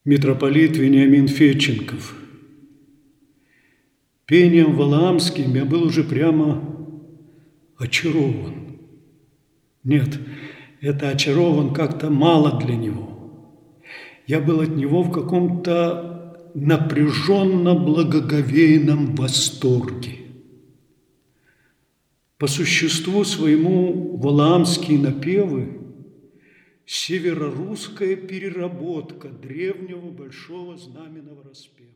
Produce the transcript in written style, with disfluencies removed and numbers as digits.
Митрополит Вениамин Федченков. Пением валаамским я был уже прямо очарован. Нет, это очарован как-то мало для него. Я был от него в каком-то напряженно-благоговейном восторге. По существу своему валаамские напевы – северорусская переработка древнего большого знаменного распева.